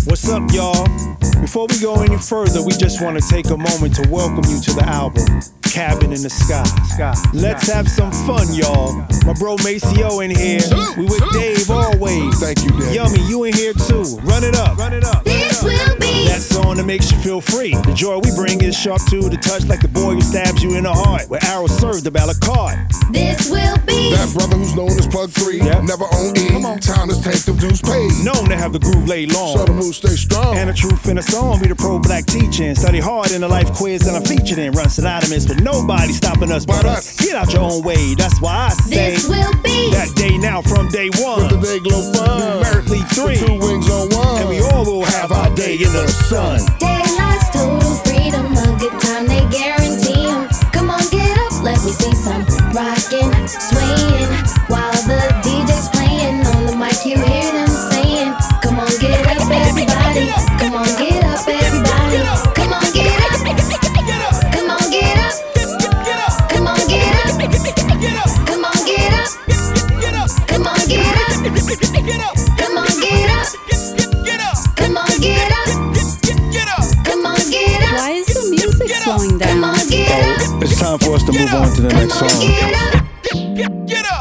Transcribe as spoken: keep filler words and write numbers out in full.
What's up, y'all? Before we go any further, we just want to take a moment to welcome you to the album Cabin in the Sky. Let's have some fun, y'all. My bro Maceo in here. We with Dave always. Thank you, Dave. Yummy, you in here too. Run it up. Run it up. This will be that song that makes you feel free. The joy we bring is sharp to the touch, like the boy who stabs you in the heart, where arrows serve the ballot card. This will be that brother who's known as Plug Three. Yep. Never on E. Come on. Time to take the dues paid. Known to have the groove laid long. So the mood stay strong. And the truth in a song be the pro-black teaching. Study hard in the life quiz that I'm featured in. Run synonymous with nobody stopping us but us. Get out your own way, that's why I say this will be that day now from day one. With the day glow fun. Numerically three. With two wings on one. And we all will have our day in the sun. Daylight's total freedom, a good time they guarantee 'em. Come on, get up, let me see some rockin', swaying. While the D J's playing on the mic, you hear them saying, come on, get up, everybody. Come on, get up, everybody. Come on, get up. Come on, get up. Come on, get up. Come on, get up. Come on, get up. Come on, get up. Come on, get up. Come on, get up. Why is the music slowing down? Come on, get up. It's time for us to move on to the next Come on, song. get up. Get up!